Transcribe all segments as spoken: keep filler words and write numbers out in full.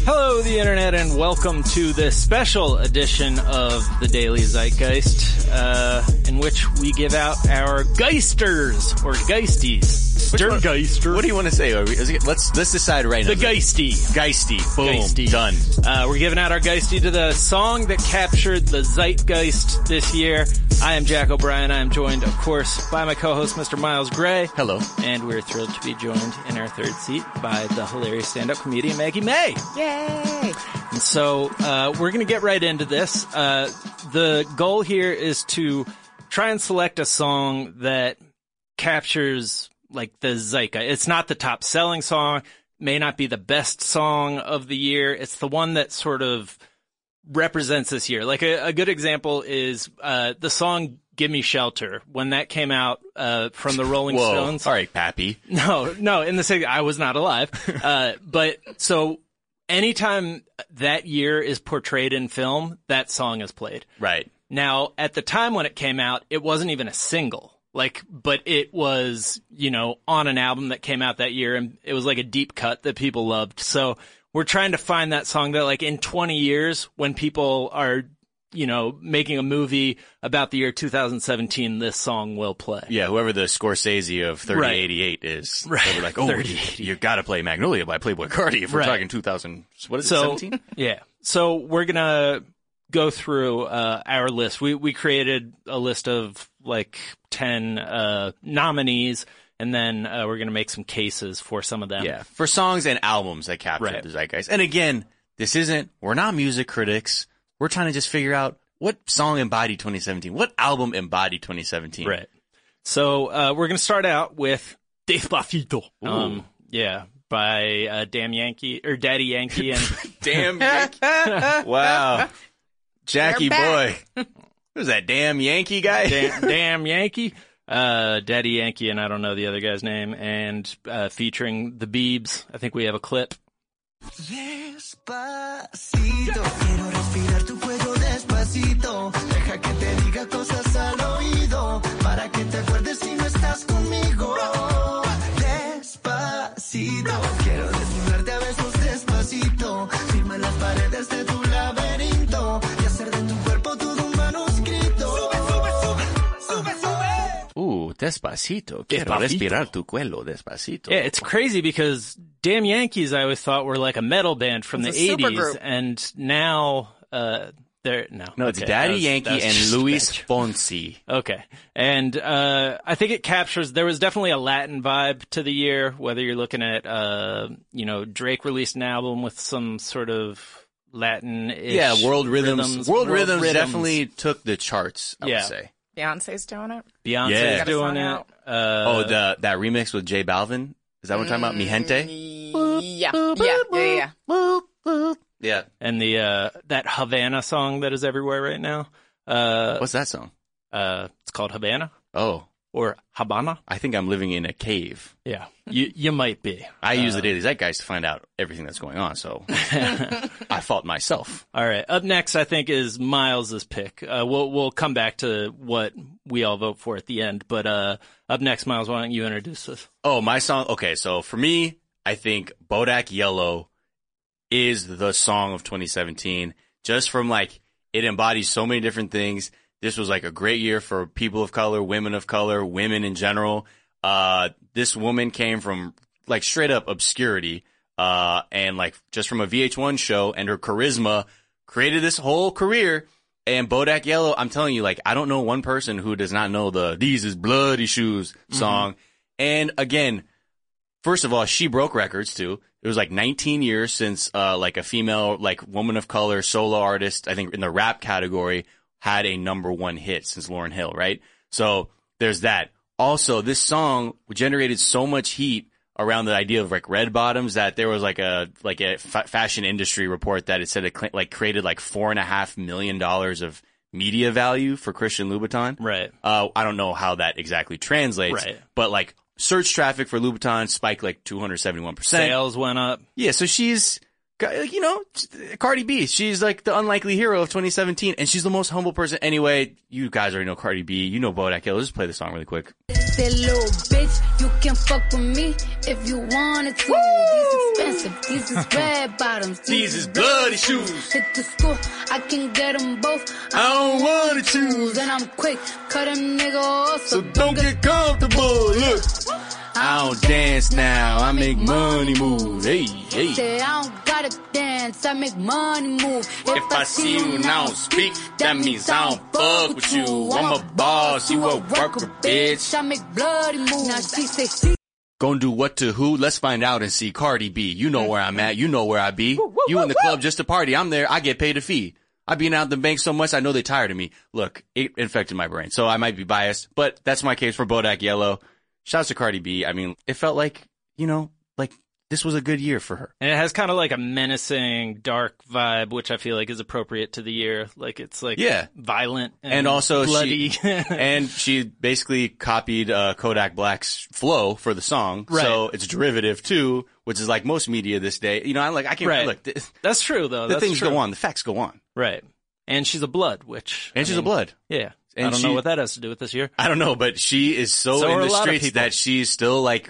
Hello, the internet, and welcome to this special edition of the Daily Zeitgeist, uh, in which we give out our Geisters, or Geisties. Sturmgeister. What do you want to say? Let's let's decide right now. The Geisty. Geisty. Boom. Geisty. Done. Uh, we're giving out our Geisty to the song that captured the Zeitgeist this year. I am Jack O'Brien. I am joined, of course, by my co-host, Mister Miles Gray. Hello. And we're thrilled to be joined in our third seat by the hilarious stand-up comedian Maggie May. Yay! And so, uh, we're gonna get right into this. Uh, the goal here is to try and select a song that captures, like, the zeitgeist. It's not the top selling song, may not be the best song of the year. It's the one that sort of represents this year. Like, a, a good example is, uh, the song Gimme Shelter. When that came out, uh, from the Rolling Whoa. Stones. All right, Pappy. No, no, in the same, I was not alive. Uh, but, so, anytime that year is portrayed in film, that song is played. Right. Now, at the time when it came out, it wasn't even a single. Like, but it was, you know, on an album that came out that year, and it was like a deep cut that people loved. So we're trying to find that song that, like, in twenty years, when people are, you know, making a movie about the year two thousand seventeen, this song will play. Yeah, whoever the Scorsese of thirty eighty-eight is. Right. They were like, oh, you, you gotta play Magnolia by Playboi Carti if we're Right. talking two thousand, what is it, So, seventeen? Yeah. So we're gonna go through, uh, our list. We, we created a list of, like, ten, uh, nominees, and then, uh, we're gonna make some cases for some of them. Yeah, for songs and albums that captured Right. the zeitgeist. And again, this isn't, we're not music critics. We're trying to just figure out what song embodied twenty seventeen, what album embodied twenty seventeen. Right. So, uh, we're gonna start out with Despacito. Ooh. Um, yeah, by, uh, Damn Yankee, or Daddy Yankee and... Damn Yankee. Wow. Jackie boy. Who's that damn Yankee guy? Damn, damn Yankee. Uh, Daddy Yankee, and I don't know the other guy's name, and, uh, featuring the Biebs. I think we have a clip. Despacito, quiero respirar tu cuello despacito. Deja que te diga cosas al oído, para que te acuerdes si no estás conmigo. Despacito, quiero desnudarte a besos despacito. Firma las paredes de tu laberinto y hacer de tu cuerpo todo un manuscrito. Sube, sube, sube, sube, sube. Ooh, Despacito. Quiero Despacito. respirar tu cuello despacito. Yeah, it's crazy because Damn Yankees I always thought were like a metal band from It's the a eighties, supergroup. and now, uh, they're, no. No, it's Okay, Daddy that was- Yankee that was and just Luis stretch. Fonsi. Okay. And, uh, I think it captures, there was definitely a Latin vibe to the year, whether you're looking at, uh, you know, Drake released an album with some sort of Latin-ish Yeah, World Rhythms. World, Rhythms, Rhythms. definitely took the charts, I Yeah. would say. Beyonce's doing it. Beyonce's Yeah. Got a doing song it. out. Uh, oh, the that remix with J Balvin? Is that what I'm talking about? Mi Gente? Yeah, yeah, yeah, yeah. Yeah. and the, uh, that Havana song that is everywhere right now. Uh, What's that song? uh, it's called Havana Oh, or Habana. I think I'm living in a cave. Yeah. You, you might be. I use the Daily Zeitgeist to find out everything that's going on, so I fault myself. All right. Up next, I think, is Miles's pick. Uh, we'll, we'll come back to what we all vote for at the end, but, uh, up next, Miles, why don't you introduce this? Oh, my song. Okay, so for me, I think Bodak Yellow is the song of twenty seventeen. Just from like, it embodies so many different things. This was like a great year for people of color, women of color, women in general. Uh, this woman came from like straight up obscurity, uh, and like just from a V H one show, and her charisma created this whole career. And Bodak Yellow, I'm telling you, like, I don't know one person who does not know the These Is Bloody Shoes song. Mm-hmm. And again, first of all, she broke records too. It was like nineteen years since, uh, like a female, like woman of color solo artist, I think in the rap category, had a number one hit since Lauryn Hill, right? So there's that. Also, this song generated so much heat around the idea of like red bottoms that there was like a like a fa- fashion industry report that it said it cl- like created like four and a half million dollars of media value for Christian Louboutin. Right. Uh, I don't know how that exactly translates, Right. but like search traffic for Louboutin spiked like two hundred seventy-one percent. Sales went up. Yeah, so she's you know, Cardi B, she's like the unlikely hero of twenty seventeen, and she's the most humble person. Anyway, you guys already know Cardi B. You know Bodak Yellow. Just play the song really quick. That little bitch, you can fuck with me if you wanted to. Woo! These expensive, these is red bottoms, These is bloody shoes. Hit the school, I can get them both. I don't wanna choose. And I'm quick, cut them nigga off, So don't get comfortable. Look, I don't dance now. I make money move. Hey, hey. Say I don't gotta dance, I make money move. If I see you and I don't speak, that means I don't fuck with you. I'm a boss, you a worker, bitch. I make bloody moves. Now she say she Gonna do what to who? Let's find out and see. Cardi B, you know where I'm at. You know where I be. You in the club just to party. I'm there. I get paid a fee. I been out the bank so much, I know they tired of me. Look, it infected my brain, so I might be biased, but that's my case for Bodak Yellow. Shouts to Cardi B. I mean, it felt like, you know, like this was a good year for her. And it has kind of like a menacing, dark vibe, which I feel like is appropriate to the year. Like it's like Yeah. violent and, And also bloody. she, and she basically copied uh, Kodak Black's flow for the song. Right. So it's derivative too, which is like most media this day. You know, I'm like, I can't, Right. look, th- That's true, though. the That's things true. go on, the facts go on. Right. And she's a blood, which. And I she's mean, a blood. Yeah. And I don't she- know what that has to do with this year. I don't know, but she is so, So in are the a lot of streets people. that she's still like,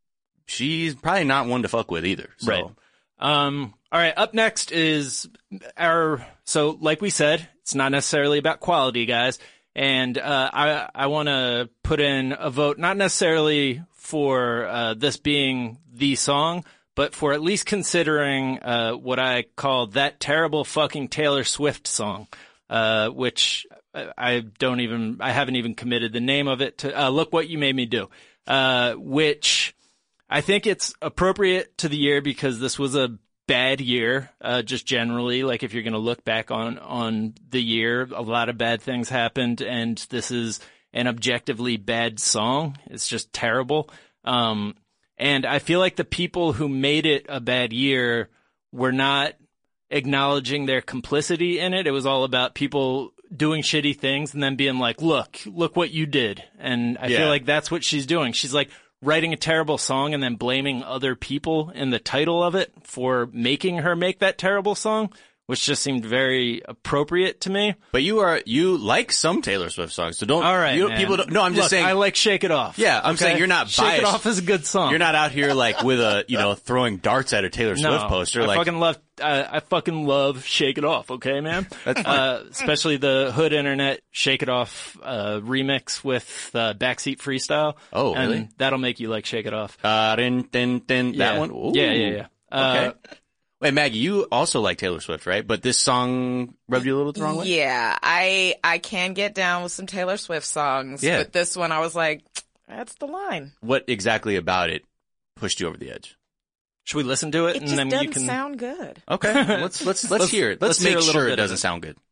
she's probably not one to fuck with either. So. Right. Um, all right. Up next is our, so like we said, it's not necessarily about quality, guys. And, uh, I, I want to put in a vote, not necessarily for, uh, this being the song, but for at least considering, uh, what I call that terrible fucking Taylor Swift song, uh, which I- I don't even, I haven't even committed the name of it to, uh, Look What You Made Me Do, uh, which, I think it's appropriate to the year because this was a bad year, uh, just generally. Like if you're going to look back on, on the year, a lot of bad things happened, and this is an objectively bad song. It's just terrible. Um, and I feel like the people who made it a bad year were not acknowledging their complicity in it. It was all about people doing shitty things and then being like, look, look what you did. And I Yeah. feel like that's what she's doing. She's like, writing a terrible song and then blaming other people in the title of it for making her make that terrible song, which just seemed very appropriate to me. But you are, you like some Taylor Swift songs, so don't, All right, you, man. people don't, no, I'm just Look, saying. I like Shake It Off. Yeah, I'm saying you're not Shake It biased. Off is a good song. You're not out here like with a, you know, throwing darts at a Taylor no, Swift poster. I Like, fucking love, uh, I fucking love Shake It Off. Okay, man. That's fine. Uh, especially the Hood Internet Shake It Off uh, remix with uh, Backseat Freestyle. Oh, and really? that'll make you like Shake It Off. uh, din, din, din, Yeah. that one? Ooh. Yeah, yeah, yeah. Uh, Okay. Wait, Maggie, you also like Taylor Swift, right? But this song rubbed you a little the wrong way? Yeah, I I can get down with some Taylor Swift songs, Yeah. but this one I was like, that's the line. What exactly about it pushed you over the edge? Should we listen to it, It and just then doesn't you can? sound good. Okay, let's let's let's, Let's- hear it. Let's, let's hear make a little sure bit it of doesn't it. sound good.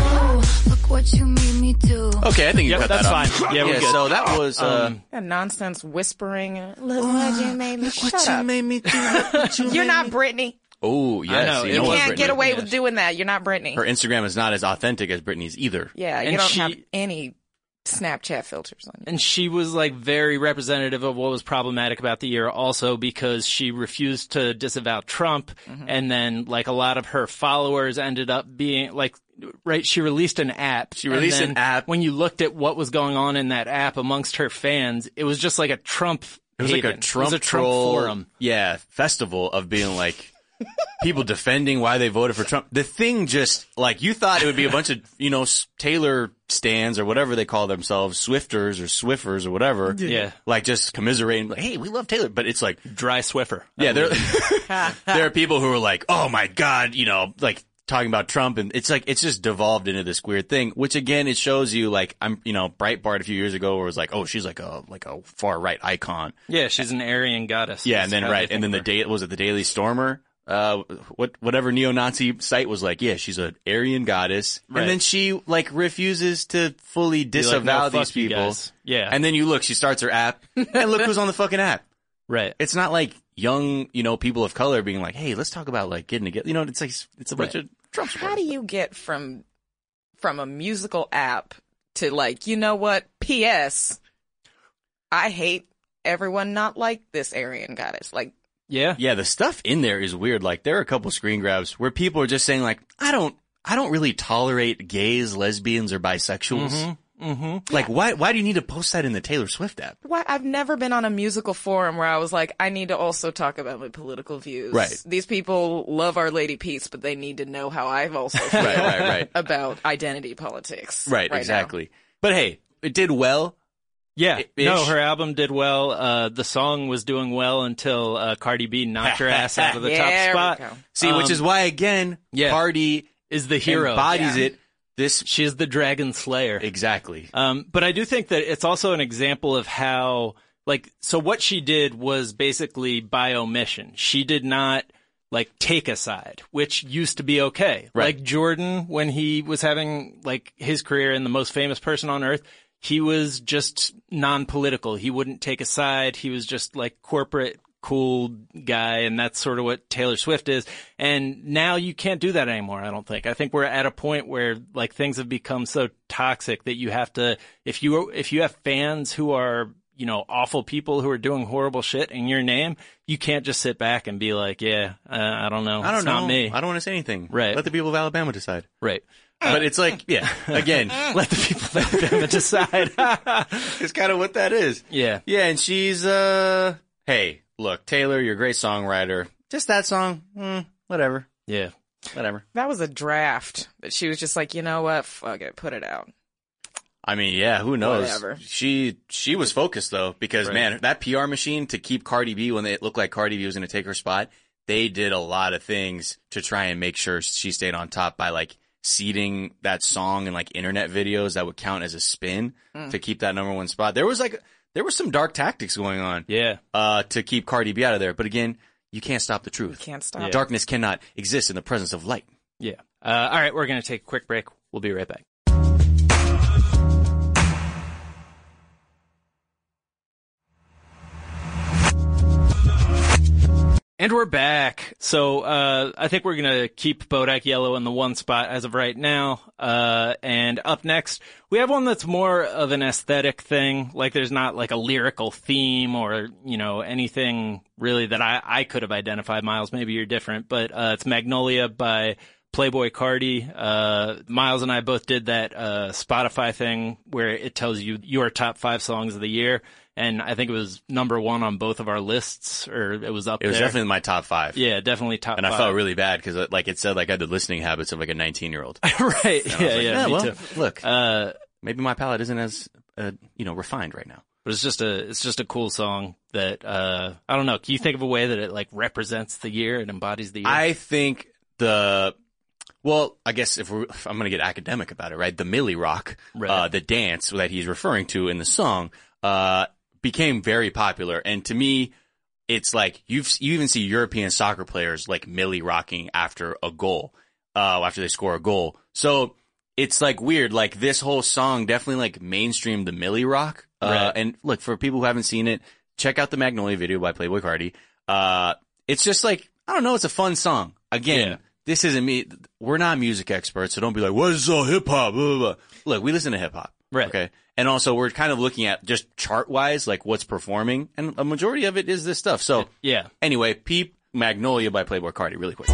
oh, look what you made me do. Okay, I think you Yep, cut that's that off. fine. Yeah, we're good. So that was uh, Um, That nonsense whispering. Look what you made me. Shut up. made me do. Look what you You're made not me- Britney. Oh yes, I know, you it know You what, can't Brittany? get away Yes. with doing that. You're not Britney. Her Instagram is not as authentic as Britney's either. Yeah, And you don't she- have any Snapchat filters on you. And she was like very representative of what was problematic about the year also because she refused to disavow Trump. Mm-hmm. And then like a lot of her followers ended up being like, right. She released an app. She released and an then app. When you looked at what was going on in that app amongst her fans, it was just like a Trump. It was like a haven. Trump, it was a Trump troll, forum. yeah, festival of being like people defending why they voted for Trump. The thing just like you thought it would be a bunch of you know s- Taylor stands or whatever they call themselves, Swifters or Swiffers or whatever. Yeah. like just commiserating, like, hey, we love Taylor, but it's like Dry Swiffer. yeah, there there are people who are like, oh my god, you know, like talking about Trump, and it's like it's just devolved into this weird thing. Which again, it shows you like I'm, you know, Breitbart a few years ago, where it was like, oh, she's like a like a far right icon. Yeah. She's an Aryan goddess. Yeah, That's and then how they right, think and then of the her. day was it the Daily Stormer? Uh, what whatever neo-Nazi site was like, yeah, she's an Aryan goddess, Right. and then she like refuses to fully Be like, disavow no, these fuck you people. guys. Yeah. And then you look, she starts her app, and look who's on the fucking app. right. It's not like young, you know, people of color being like, hey, let's talk about like getting together. You know, it's like it's a bunch Right. of Trump How supporters. do you get from from a musical app to like, you know what? P S. I hate everyone not like this Aryan goddess. Like, Yeah. Yeah, the stuff in there is weird. Like, there are a couple screen grabs where people are just saying, like, I don't, I don't really tolerate gays, lesbians, or bisexuals. Mm-hmm. Mm-hmm. Like, why, why do you need to post that in the Taylor Swift app? Why, I've never been on a musical forum where I was like, I need to also talk about my political views. Right. These people love Our Lady Peace, but they need to know how I've also feel Right, right, right. about identity politics. Right, now. exactly. But hey, it did well. Yeah, Ish. no, her album did well. Uh, the song was doing well until uh, Cardi B knocked her ass out of the There top we spot. go. See, which Um, is why, again, yeah. Cardi Is the hero. embodies Yeah. it. This She's the Dragon Slayer. exactly. Um, but I do think that it's also an example of how, like, so what she did was basically by omission. She did not, like, take a side, which used to be okay. Right. Like Jordan, when he was having, like, his career and the most famous person on earth, he was just non-political. He wouldn't take a side. He was just, like, corporate, cool guy, and that's sort of what Taylor Swift is. And now you can't do that anymore, I don't think. I think we're at a point where, like, things have become so toxic that you have to, if you, if you have fans who are, you know, awful people who are doing horrible shit in your name, you can't just sit back and be like, yeah, uh, I don't know. I don't it's know. not me. I don't want to say anything. Right. Let the people of Alabama decide. Right. But it's like, yeah, again, Let the people of Alabama decide. it's kind of what that is. Yeah. Yeah, and she's, uh, hey, look, Taylor, you're a great songwriter. Just that song, mm, whatever, Yeah. whatever. That was a draft that she was just like, you know what? Fuck it. Put it out. I mean, yeah, who knows? Whatever. She she was focused though, because Right. man, that P R machine to keep Cardi B when it looked like Cardi B was going to take her spot, they did a lot of things to try and make sure she stayed on top by like seeding that song in like internet videos that would count as a spin to keep that number one spot. There was like there were some dark tactics going on Yeah. uh to keep Cardi B out of there, but again, you can't stop the truth. Can't stop. Darkness cannot exist in the presence of light. Yeah. Uh, all right, we're going to take a quick break. We'll be right back. And we're back. So uh I think we're going to keep Bodak Yellow in the one spot as of right now. Uh And up next, we have one that's more of an aesthetic thing. Like there's not like a lyrical theme or, you know, anything really that I, I could have identified. Miles, maybe you're different. But uh it's Magnolia by Playboy Cardi. Uh Miles and I both did that uh Spotify thing where it tells you your top five songs of the year. And I think it was number one on both of our lists, or it was up It was there. definitely my top five. Yeah, definitely top And five. I felt really bad because, like it said, like I had the listening habits of like a nineteen-year-old. right. Yeah, I was like, yeah, me well, too. look, Uh, maybe my palate isn't as, uh, you know, refined right now. but it's just a, it's just a cool song that, uh, I don't know. Can you think of a way that it like represents the year? It embodies the year? I think the, well, I guess if, we're, if I'm going to get academic about it, right? The Millie Rock, Right. uh, the dance that he's referring to in the song, uh, became very popular. And to me, it's like you've, you even see European soccer players like Millie rocking after a goal, uh, after they score a goal. So it's like weird. Like this whole song definitely like mainstreamed the Millie Rock. Uh, Right. and look, for people who haven't seen it, check out the Magnolia video by Playboy Cardi. Uh, it's just like, I don't know, it's a fun song. Again, Yeah. this isn't me. We're not music experts, so don't be like, what is all hip hop? Blah, blah, blah. Look, we listen to hip hop. Right. Okay. And also we're kind of looking at just chart wise, like what's performing. And a majority of it is this stuff. So yeah. anyway, peep Magnolia by Playboy Cardi really quick. In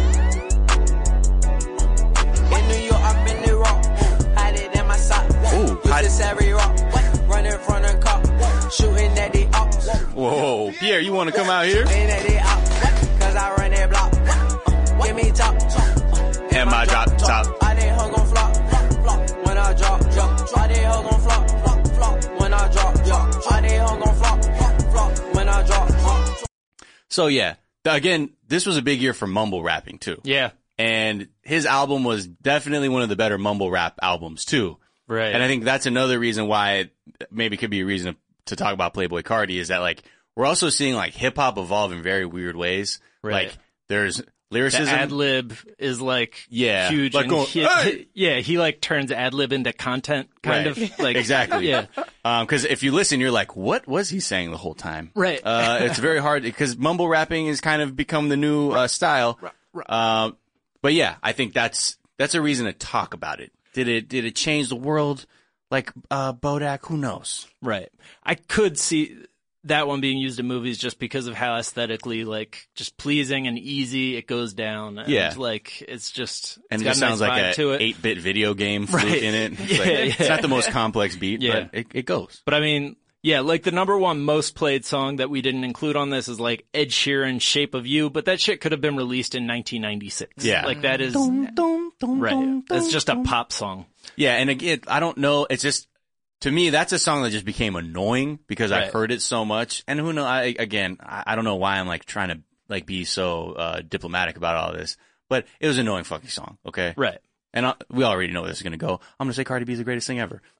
New York, I'm in the rock. Hide it in my sock. Ooh, With hide- the savvy rock. Running from the cop. Shooting at the ops. Whoa, Pierre, you want to come out here? Shooting at the ops. Cause I run that block. Uh, Give me top. And my drop top. I did hug on flop. Flop, flop. When I drop, drop. I did hug on flop. Flop, flop. When I drop, drop. I did hug on flop. Flop, flop. When I drop, drop. So yeah, again, this was a big year for mumble rapping too. Yeah. And his album was definitely one of the better mumble rap albums too. Right. And I think that's another reason why it maybe could be a reason to talk about Playboy Cardi is that like we're also seeing like hip hop evolve in very weird ways. Right. Like there's the lyricism. ad lib is like Yeah. huge. Like and going, he, "Hey!" yeah, he like turns ad lib into content kind Right. of like Exactly. Yeah. Um, cause if you listen, you're like, what was he saying the whole time? Right. Uh, it's very hard because mumble rapping has kind of become the new, uh, style. Um, but yeah, I think that's, that's a reason to talk about it. Did it, did it change the world like, uh, Bodak? Who knows? Right. I could see that one being used in movies just because of how aesthetically, like, just pleasing and easy it goes down. And, Yeah. like, it's just, And it's it got just a nice sounds like vibe a to it. eight-bit video game flute Right. in it. It's, Yeah, like, it's yeah. not the most complex beat, Yeah. but it, it goes. But I mean, yeah, like the number one most played song that we didn't include on this is like Ed Sheeran's Shape of You, but that shit could have been released in nineteen ninety-six. Yeah. Like that is, right. That's just a pop song. Yeah, and again, I don't know. It's just, to me, that's a song that just became annoying because I Right. heard it so much. And who knows, I, again, I, I don't know why I'm like trying to like be so uh, diplomatic about all this, but it was an annoying fucking song, okay? Right. And I, we already know where this is going to go. I'm going to say Cardi B is the greatest thing ever.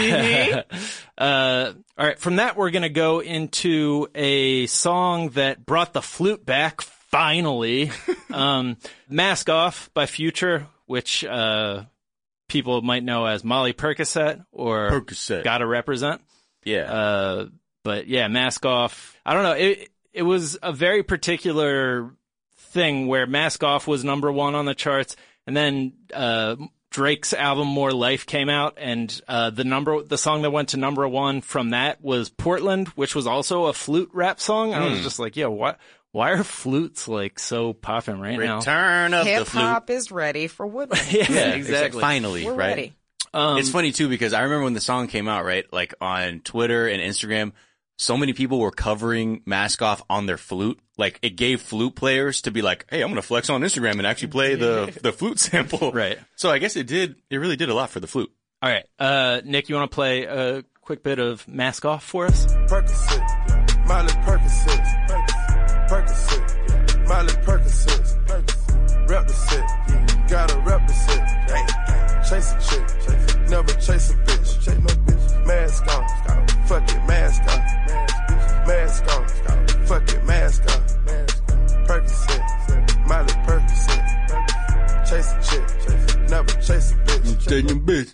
uh, all right. From that, we're going to go into a song that brought the flute back finally. um, Mask Off by Future, which, uh, people might know as Molly Percocet or Percocet. Gotta Represent. Yeah. Uh, but yeah, Mask Off. I don't know. It, it was a very particular thing where Mask Off was number one on the charts. And then, uh, Drake's album More Life came out, and, uh, the number, the song that went to number one from that was Portland, which was also a flute rap song. I was just like, yo, what, why are flutes like so popping right now? Return of the Hip flute. hop is ready for Woodland. Yeah, Yeah, exactly. Finally, We're right? ready. Um, It's funny too because I remember when the song came out, right? Like on Twitter and Instagram, so many people were covering Mask Off on their flute. Like it gave flute players to be like, "Hey, I'm going to flex on Instagram and actually play the the flute sample." Right. So I guess it did. It really did a lot for the flute. all right. Uh, Nick, you want to play a quick bit of Mask Off for us? Percocet, Miley Percocet, Percocet, Miley Percocet, rep the set, gotta rep the set, chase a chick, never chase a bitch, chase no bitch, mask on, fuck it, mask on, mask on, fuck it, mask on, Percocet, Miley Percocet, chase a chick, never chase a bitch,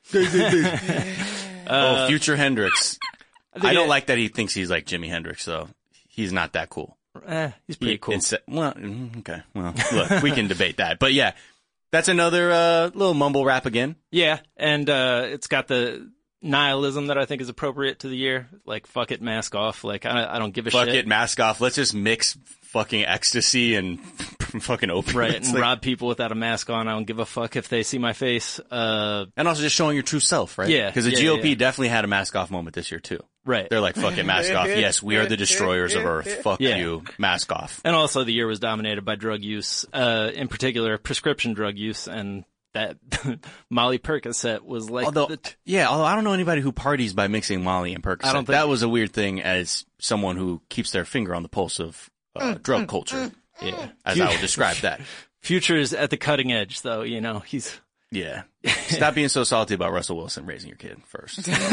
oh, Future Hendrix. I, think don't it- like that he thinks he's like Jimi Hendrix, though. He's not that cool. Eh, he's pretty He- cool. inse- well, mm, okay. Well, look, we can debate that, but yeah, that's another uh, little mumble rap again. Yeah, and uh, it's got the nihilism that I think is appropriate to the year. Like, fuck it, mask off. Like, I, I don't give a Fuck shit. it, mask off. Let's just mix fucking ecstasy and fucking opiates. Right, and Like- rob people without a mask on. I don't give a fuck if they see my face. Uh, And also just showing your true self, right? Yeah, Because the yeah, G O P yeah. definitely had a mask off moment this year too. right. They're like, fuck it, mask off. Yes, we are the destroyers of Earth. Fuck Yeah. you, mask off. And also the year was dominated by drug use, uh, in particular prescription drug use, and that Molly Percocet was like Although, the t- yeah, although I don't know anybody who parties by mixing Molly and Percocet. I don't think- that was a weird thing as someone who keeps their finger on the pulse of uh, drug culture, yeah. as I would describe that. Future's at the cutting edge, though, you know, he's, Yeah. Stop being so salty about Russell Wilson raising your kid first. Move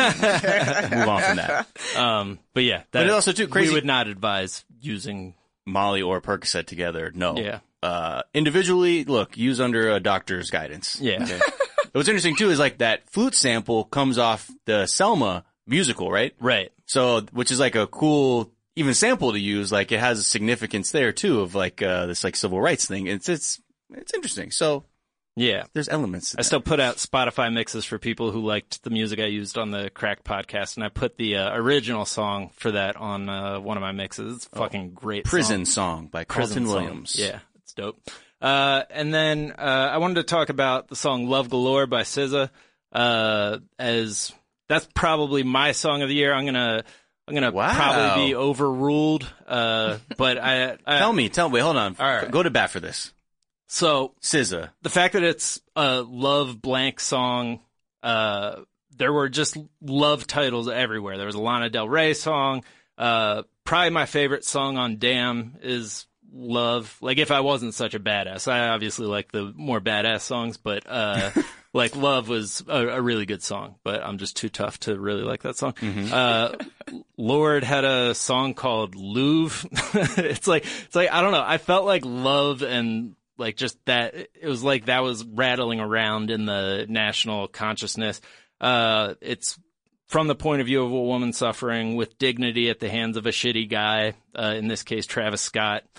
on from that. um, but yeah, that, But it's also too crazy- we would not advise using, Molly or Percocet together, no. Yeah. Uh, individually, look, use under a doctor's guidance. yeah. Okay. What's interesting too is like that flute sample comes off the Selma musical, right? Right. So, which is like a cool, even sample to use. Like it has a significance there too of like, uh, this like civil rights thing. It's, it's, it's interesting. So Yeah. there's elements. to I that. still put out Spotify mixes for people who liked the music I used on the Crack podcast, and I put the uh, original song for that on uh, one of my mixes. It's a fucking great Prison song. song by Prison Carlton song. Williams. Yeah, it's dope. Uh, and then uh, I wanted to talk about the song Love Galore by S Z A, uh, as that's probably my song of the year. I'm gonna I'm gonna Wow. probably be overruled, uh, but I, I Tell me, tell me, wait, hold on. All right. Go to bat for this. so S Z A. the fact that it's a love blank song, uh, there were just love titles everywhere. There was a Lana Del Rey song. Uh, probably my favorite song on Damn is Love. Like, if I wasn't such a badass, I obviously like the more badass songs, but, uh, like Love was a, a really good song, but I'm just too tough to really like that song. Uh, Lord had a song called Louvre. It's like, it's like, I don't know. I felt like Love and like just that, it was like that was rattling around in the national consciousness. Uh, it's from the point of view of a woman suffering with dignity at the hands of a shitty guy, uh, in this case, Travis Scott.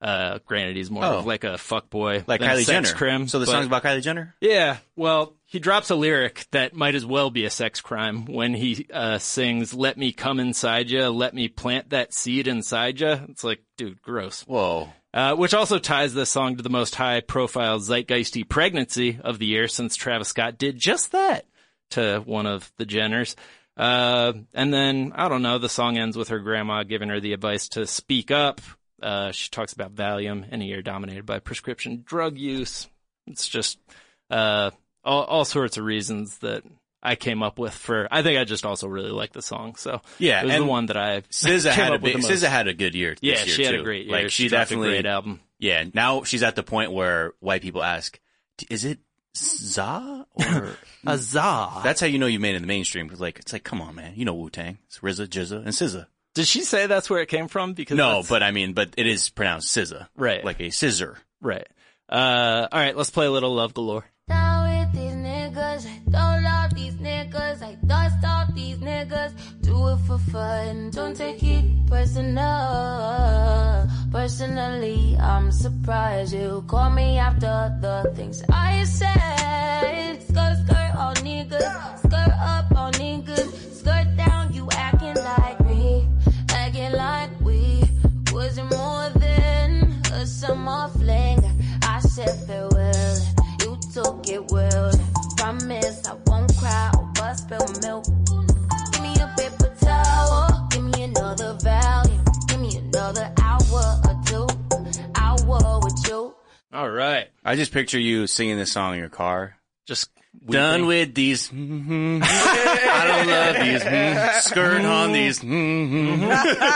Uh, granted, he's more Oh. of like a fuckboy, Like than a Kylie sex Jenner. crim. So the but- song's about Kylie Jenner? Yeah, well, he drops a lyric that might as well be a sex crime when he uh, sings, "Let me come inside ya, let me plant that seed inside ya." It's like, dude, gross. Whoa. Uh, which also ties this song to the most high-profile zeitgeisty pregnancy of the year, since Travis Scott did just that to one of the Jenners. Uh, and then, I don't know, the song ends with her grandma giving her the advice to speak up. Uh, she talks about Valium in a year dominated by prescription drug use. It's just uh, all, all sorts of reasons that I came up with for. I think I just also really like the song, so Yeah, it was and the one that I S Z A came had a up with big, the most. S Z A had a good year. This Yeah, year she had too. a great year. Like she, She dropped a definitely great album. Yeah, now she's at the point where white people ask, "Is it Za or Azah. That's how you know you made it in the mainstream. Cause like it's like, come on, man, you know Wu Tang, it's R Z A, J Z A, and S Z A. Did she say that's where it came from? Because No, that's- but I mean, but it is pronounced S Z A, Right. Like a scissor. right. Uh, all right, let's play a little Love Galore. Down with these niggas, I don't love these niggas, I dust off these niggas, do it for fun, don't take it personal. Personally, I'm surprised you call me after the things I said. Skirt, skirt, all niggas, skirt up, all niggas, skirt down, you acting like me, acting like we wasn't more than a summer fling. I said farewell, you took it well. Promise I won't cry or bust spill milk. Give me a paper towel, give me another value, give me another hour or two, hour with you. All right. I just picture you singing this song in your car. Just Done with these. mhm. I don't love these. mhm. Skirt on these. mhm.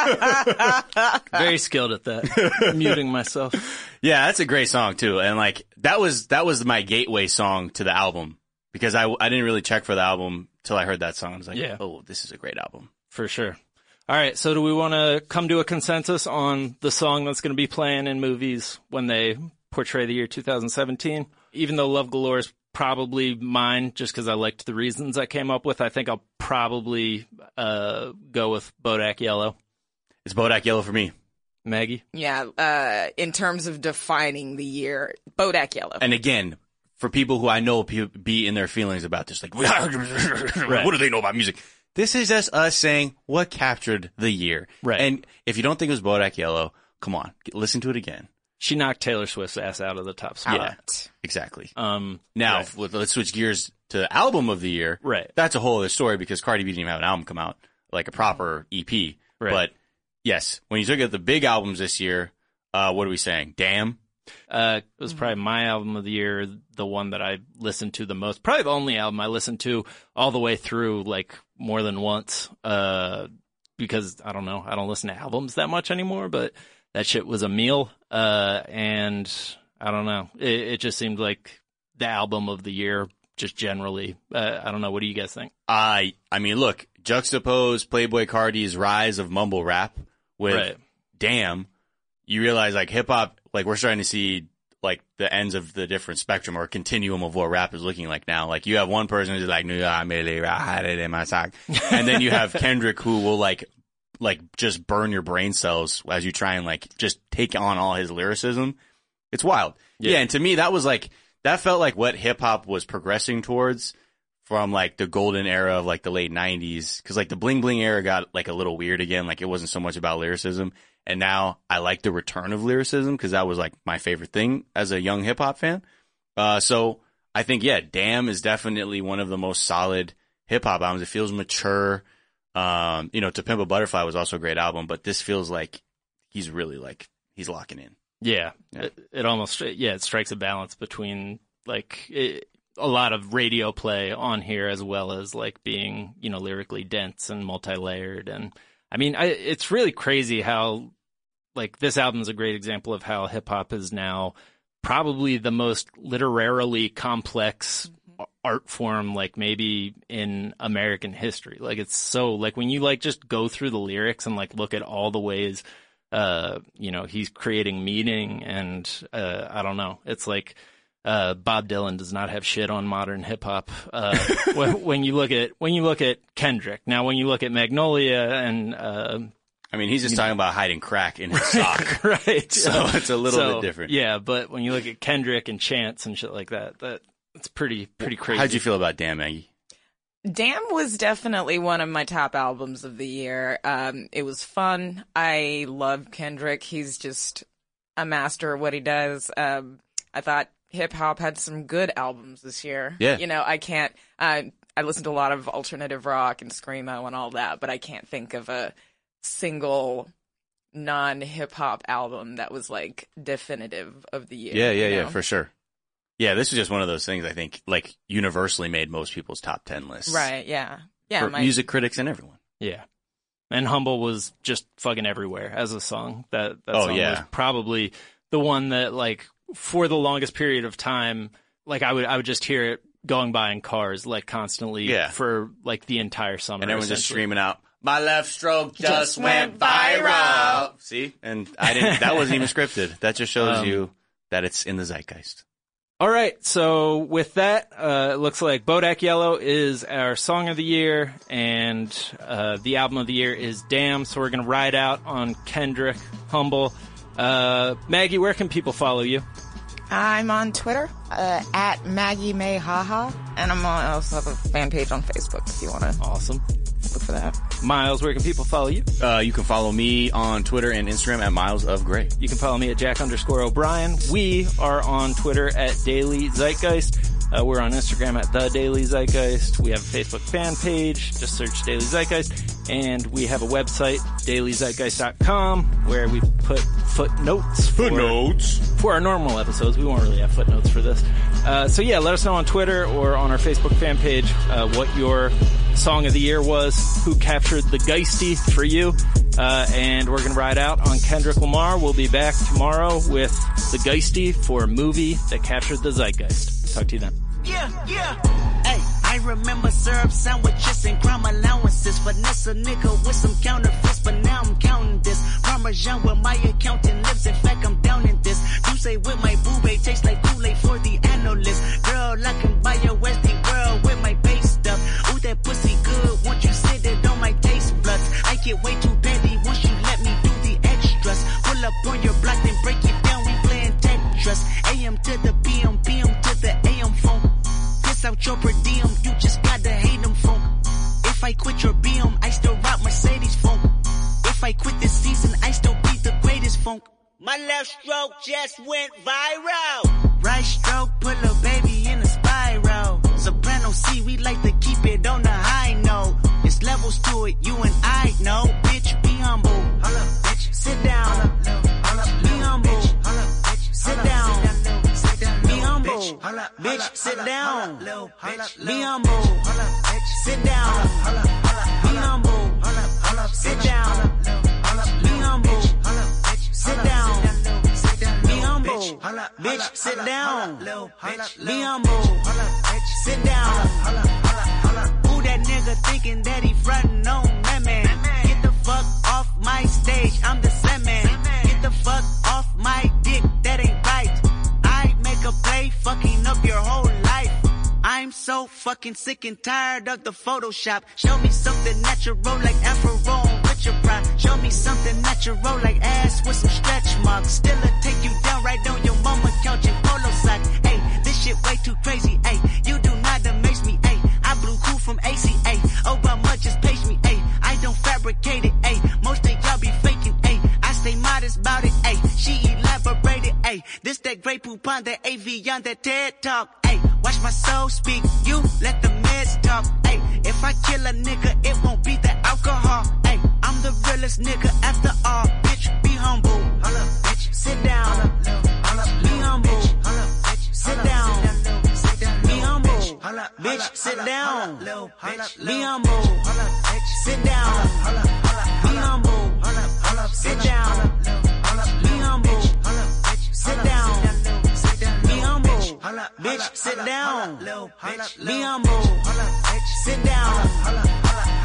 very skilled at that. Muting myself. Yeah, that's a great song too. And like that was that was my gateway song to the album because I I didn't really check for the album till I heard that song. I was like, Yeah. oh, this is a great album. For sure. All right, so do we want to come to a consensus on the song that's going to be playing in movies when they portray the year two thousand seventeen? Even though Love Galore is probably mine, just because I liked the reasons I came up with, I think I'll probably uh, go with Bodak Yellow. It's Bodak Yellow for me. Maggie? Yeah, uh, in terms of defining the year, Bodak Yellow. And again, for people who I know pe- be in their feelings about this, like, what do they know about music? This is just us saying what captured the year. Right. And if you don't think it was Bodak Yellow, come on, get, listen to it again. She knocked Taylor Swift's ass out of the top spot. Yeah, exactly. Um, Now, right. with- let's switch gears to album of the year. Right. That's a whole other story because Cardi B didn't even have an album come out, like a proper E P. Right. But yes, when you look at the big albums this year, uh, what are we saying? Damn. Uh, it was probably my album of the year, the one that I listened to the most. Probably the only album I listened to all the way through, like, more than once. Uh, because, I don't know, I don't listen to albums that much anymore, but that shit was a meal. Uh, and I don't know. It, it just seemed like the album of the year, just generally. Uh, I don't know. What do you guys think? I, I mean, look, juxtapose Playboy Cardi's rise of mumble rap with Right. Damn, you realize like hip hop, like we're starting to see like the ends of the different spectrum or continuum of what rap is looking like now. Like you have one person who's like, "No, I made it, I had it in my sock," and then you have Kendrick who will like, like just burn your brain cells as you try and like just take on all his lyricism. It's wild. Yeah. Yeah, and to me that was like that felt like what hip hop was progressing towards from like the golden era of like the late nineties. Cause like the bling bling era got like a little weird again. Like it wasn't so much about lyricism. And now I like the return of lyricism because that was like my favorite thing as a young hip hop fan. Uh, so I think, yeah, Damn is definitely one of the most solid hip hop albums. It feels mature. Um, you know, To Pimp a Butterfly was also a great album, but this feels like he's really like, he's locking in. Yeah. Yeah. It, it almost, yeah, it strikes a balance between like it, a lot of radio play on here as well as like being, you know, lyrically dense and multi-layered. And I mean, I, it's really crazy how like this album is a great example of how hip hop is now probably the most literarily complex art form, like maybe in American history. Like it's so like when you like just go through the lyrics and like look at all the ways, uh, you know, he's creating meaning and, uh, I don't know. It's like, uh, Bob Dylan does not have shit on modern hip hop. Uh, when, when you look at, when you look at Kendrick, now when you look at Magnolia and, uh, I mean, he's just talking about hiding crack in his sock. Right. So it's a little So, bit different. Yeah, but when you look at Kendrick and Chance and shit like that, that it's pretty pretty crazy. How'd you feel about Damn, Maggie? Damn was definitely one of my top albums of the year. Um, it was fun. I love Kendrick. He's just a master of what he does. Um, I thought hip hop had some good albums this year. Yeah. You know, I can't, uh, I listened to a lot of alternative rock and screamo and all that, but I can't think of a single non-hip hop album that was like definitive of the year. Yeah, yeah, you yeah, know? for sure. Yeah, this is just one of those things I think like universally made most people's top ten lists. Right, yeah. Yeah, for my, music critics and everyone. Yeah. And Humble was just fucking everywhere as a song. That, that Oh, song yeah. was probably the one that, like, for the longest period of time, like, I would I would just hear it going by in cars, like, constantly Yeah. for, like, the entire summer. And everyone's just essentially. screaming out, "My left stroke just, Just went went viral." viral. See? And I didn't, that wasn't even scripted. That just shows Um, you that it's in the zeitgeist. All right, so with that, uh, it looks like Bodak Yellow is our song of the year, and uh, the album of the year is Damn, so we're going to ride out on Kendrick, Humble. Uh, Maggie, where can people follow you? I'm on Twitter, uh, at Maggie May Haha, and I'm on, I also have a fan page on Facebook if you want to Awesome. look for that. Miles, where can people follow you? Uh, you can follow me on Twitter and Instagram at Miles of Gray. You can follow me at Jack underscore O'Brien. We are on Twitter at Daily Zeitgeist. Uh, we're on Instagram at The Daily Zeitgeist. We have a Facebook fan page. Just search Daily Zeitgeist. And we have a website, daily zeitgeist dot com, where we put footnotes. For, For our normal episodes. We won't really have footnotes for this. Uh, so yeah, let us know on Twitter or on our Facebook fan page uh, what your song of the year was, who captured the Geisty for you. Uh, and we're going to ride out on Kendrick Lamar. We'll be back tomorrow with the Geisty for a movie that captured the zeitgeist. Talk to you then. Yeah, yeah. Hey, I remember syrup sandwiches and crime allowances. Finesse a nigga with some counterfeits, but now I'm counting this. Parmesan with my accountant lips. In fact, I'm down in this. You say with my boobay tastes like Kool-Aid for the analyst. Girl, I can buy your Westie world with my base stuff. Ooh, that pussy good. Once you sit it on my taste buds, I get way too petty once you let me do the extras. Pull up on your block, then break it down. We playing Tetris. A M to the P M, P M to the A M phone. Piss out your per diem, you just gotta hate them funk. If I quit your B M, I still rock Mercedes funk. If I quit this season, I still be the greatest funk. My left stroke just went viral. Right stroke, put a baby in a spiral. Soprano C, we like to keep it on the high note. There's levels to it, you and I know. Bitch, be humble. Holla, bitch. Sit down. Holla, be humble. Holla, bitch. Sit down. Be humble. Bitch, sit down. Be humble. Sit down. Be humble. Sit down. Be humble. Sit down. Be humble. Bitch, sit down. Be humble. Sit down. Who that nigga thinking that he frontin' on that man? Get the fuck off my stage, I'm the same man. Get the fuck off my dick, that ain't right. I make a play, fucking up your whole life. I'm so fucking sick and tired of the Photoshop. Show me something natural like Afro with your pride. Show me something natural like ass with some stretch marks. Still I take you down right on your mama couch in polo sock. Hey, this shit way too crazy. Hey, you do not amaze me. Hey, I blew cool from A C A. Obama just page me. Hey, I don't fabricate it. Hey, most of y'all be faking. Hey, I stay modest about it. Hey, she elaborated. Hey, this that great poop on that A V on that TED talk. Hey, watch my soul speak. You let the meds talk. Hey, if I kill a nigga, it won't be the alcohol. Hey, I'm the realest nigga after all. Bitch, be humble. Holla, bitch. Sit down. Holla, be humble. Holla, bitch. Sit down. Be humble. Bitch, sit down. Be humble. Sit down. Be humble. Sit down. Be humble. Sit down. Be humble. Bitch, sit down. Be humble. Sit down.